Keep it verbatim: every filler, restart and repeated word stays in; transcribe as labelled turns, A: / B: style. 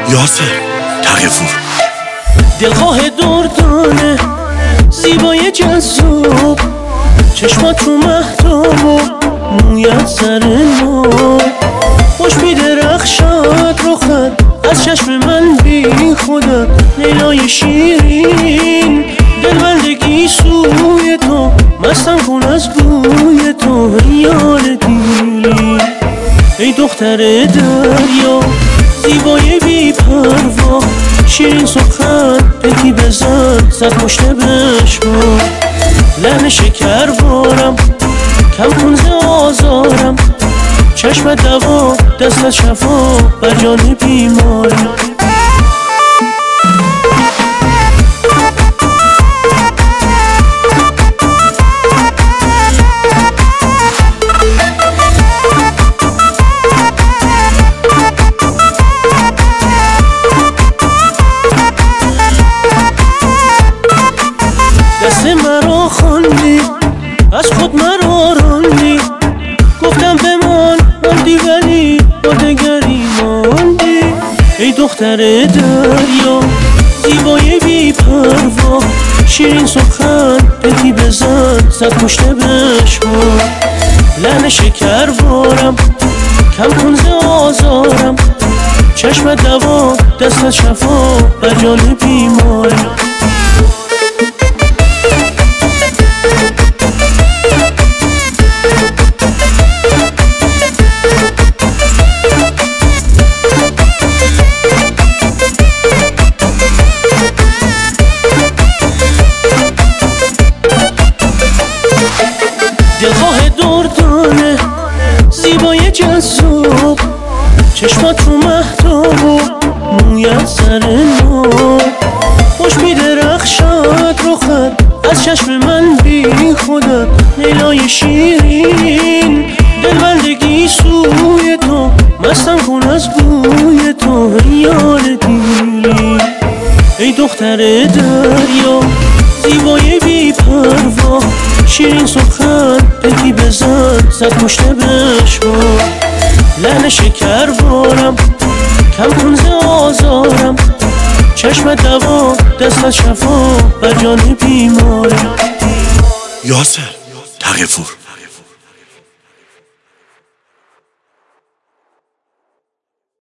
A: یاسر تقی‌پور.
B: دلخواه دردانه زیبای جذاب، چشمات تو مهتاب و مویت سر ناب، خوش می‌درخشد رخت از چشم من بی خودت، لیلای شیرین دلبندگی سوی تو، مستم کن از بوی تو یار دیرین. ای دختر دریا زیبای بی پروا، شیرین سخن بگی بزن زد پشت بشما، لحن شکر بارم کم کن ز آزارم، چشم دوا دست شفا بر جان بیمارم. دست مرا خواندی از خود مرا راندی، گفتم بمان ماندی ولی با دگری ماندی. ای دختر دریا زیبای بی پروا، شیرین سخن بگی بزن زد پشت بشما، لحن شکر بارم کم کن ز آزارم، چشم دوا دست شفا بر جان بیمارم. دلخواه دردانه زیبای جذاب، چشمات تو مهتاب و مویت سر ناب، خوش می‌درخشد رخت از چشم من بی خودت، لیلای شیرین دلبندگی سوی تو، مستم کن از بوی تو یار دیرین. ای دختر دریا زیبای بی پروا، شیرین سخن بگی بزن زد پشت بشما، لحن شکر بارم کم کن ز آزارم، چشم دوا دست شفا بر جان بیمارم.
A: یاسر تقی‌پور.